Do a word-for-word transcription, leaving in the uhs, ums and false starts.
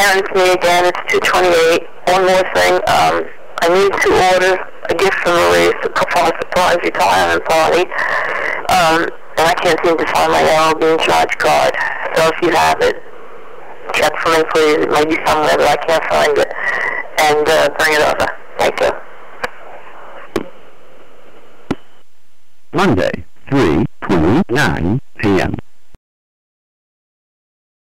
Now it's me again. It's two twenty-eight. One more thing. Um, I need to order a gift for Maurice for a surprise retirement party. Um, and I can't seem to find my L Bean charge card. So if you have it, check for me, please. It may be somewhere, but I can't find it. And uh, bring it over. Thank you. Monday, three twenty-nine p m